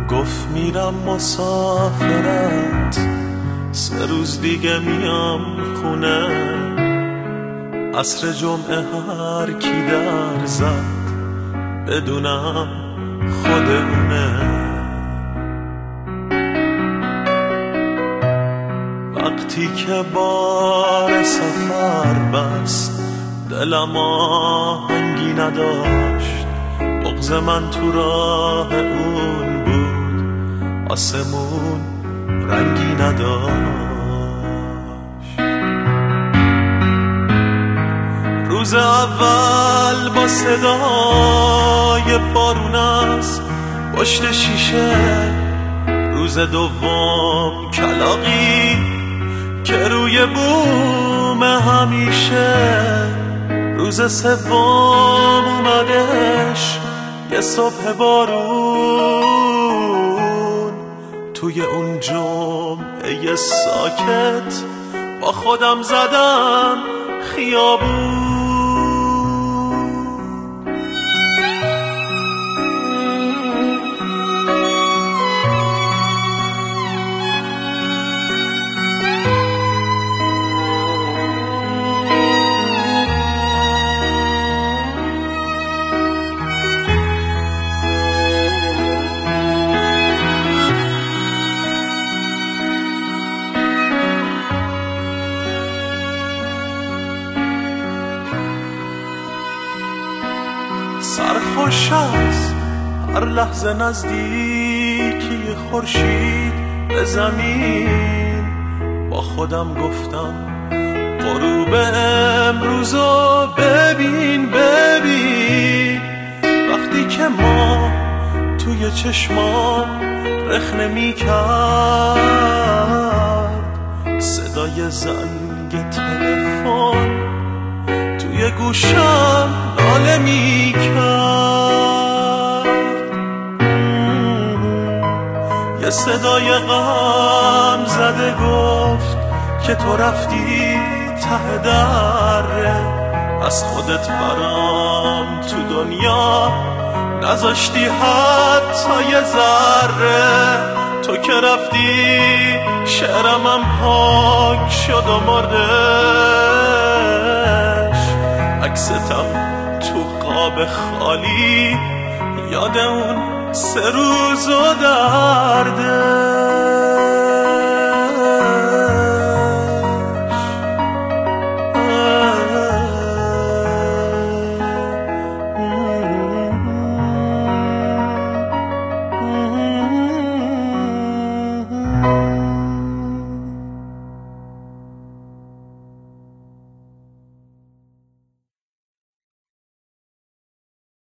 گفت میرم مسافرت 3 روز دیگه میام خونه. عصر جمعه هر کی در زد بدونم خودمونه. وقتی که بار سفر بست دلم آهنگی نداشت. بغض من تو راه اون بود، آسمون رنگی نداشت. روز اول با صدای بارون از پشت شیشه، روز دوم کلاغی که روی بوم همیشه، روز سوم اومدش یه صبح بارون. توی اون جمعه ساکت با خودم زدم خیابون. سرخوش از هر لحظه نزدیکی خورشید به زمین، با خودم گفتم غروب امروزو ببین ببین. وقتی که ما توی چشمام رخنه می کرد، صدای زنگ تلفن توی گوشم ناله می کرد. یه صدای غم زده گفت که تو رفتی ته دره، از خودت برام تو دنیا نذاشتی حتی یه ذره. تو که رفتی شعرمم پاک شد و مردش، عکستم تو قاب خالی یاد اون 3 روز و درده.